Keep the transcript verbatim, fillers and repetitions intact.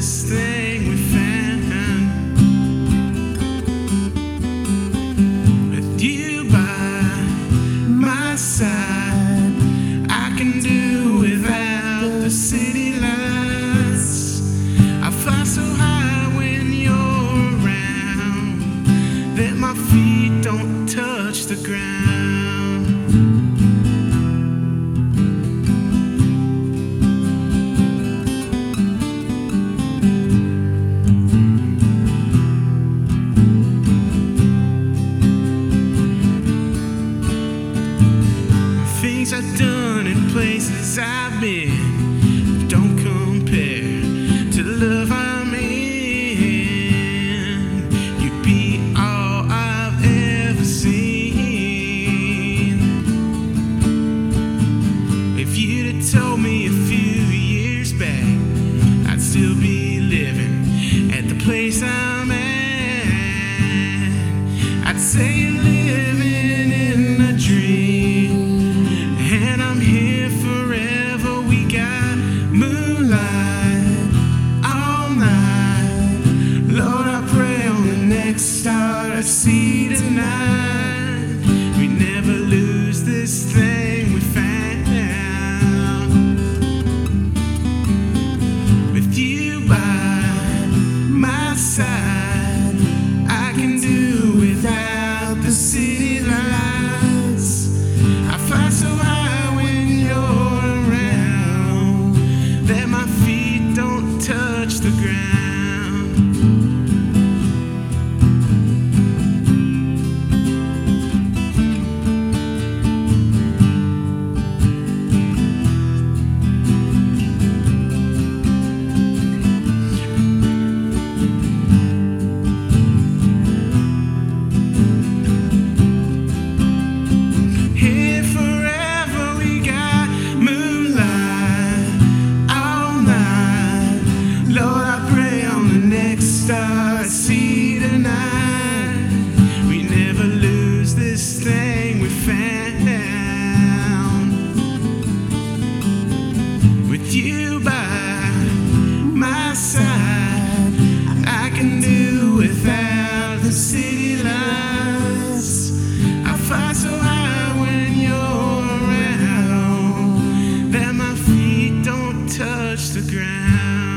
this thing we found. With you by my side, I can do without the city lights. I fly so high when you're around that my feet don't touch the ground. Things I've done and places I've been don't compare to the love I'm in. You'd be all I've ever seen. If you'd have told me a few years back I'd still be living at the place I'm at, I'd say you're living in a dream. And I'm here forever. We got moonlight all night. Lord, I pray on the next star I see tonight. We never lose this thing we found. With you by my side, I can do without the city lights. I fly so high touch the ground. Here forever we got moonlight all night. Lord, I pray on the next star I see tonight. We never lose this thing we found. With you by my side, I can do without the city lights. I fly so high when you're around that my feet don't touch the ground.